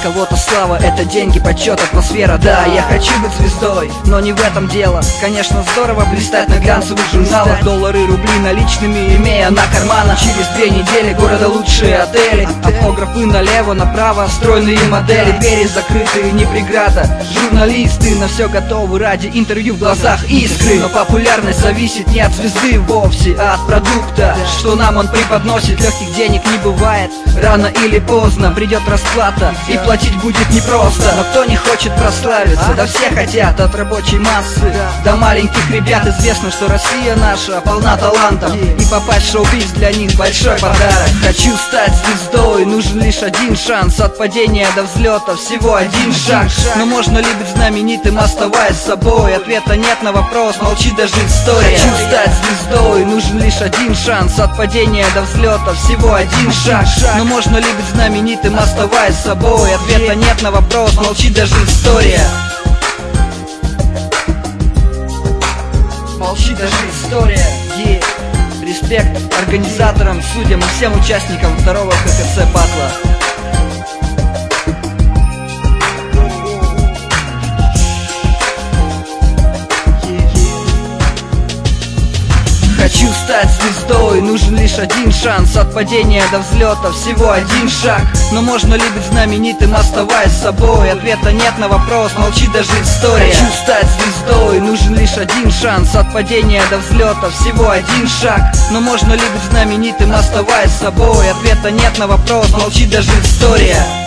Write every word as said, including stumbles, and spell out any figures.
кого-то слава — это деньги, почет, атмосфера. Да, я хочу быть звездой, но не в этом дело. Конечно, здорово блистать на глянцевых журналах, доллары, рубли наличными имея на карманах. Через две недели города лучшие отели, автографы налево, направо, стройные модели, двери закрытые, не преграда. Журналисты на все готовы ради интервью, в глазах искры. Но популярность зависит не от звезды вовсе, а от продукта, что нам он преподносит. Легких денег не бывает, рано или поздно придет расплата, и платить будет непросто. Но кто не хочет прославиться? Да все хотят, от рабочей массы до маленьких ребят. Известно, что Россия наша полна талантов, и попасть в шоу-биз для них большой подарок. Хочу стать звездой, нужен лишь один шанс, от падения до взлета всего один шаг. Но можно ли быть знаменитым, оставаясь собой? Ответа нет на вопрос, молчит даже история. Хочу стать звездой, нужен лишь один шанс, от падения до взлета всего один шаг. Но можно ли быть знаменитым, оставаясь собой? Ответа нет на вопрос, молчит даже история. Молчит даже история. Yeah. Респект организаторам, судьям и всем участникам второго ХХЦ батла. Хочу стать звездой, нужен лишь один шанс, от падения до взлета всего один шаг. Но можно ли быть знаменитым, оставаясь собой? Ответа нет на вопрос, молчит даже история. Хочу стать звездой, нужен лишь один шанс, от падения до взлета всего один шаг. Но можно ли быть знаменитым, оставаясь собой? Ответа нет на вопрос, молчит даже история.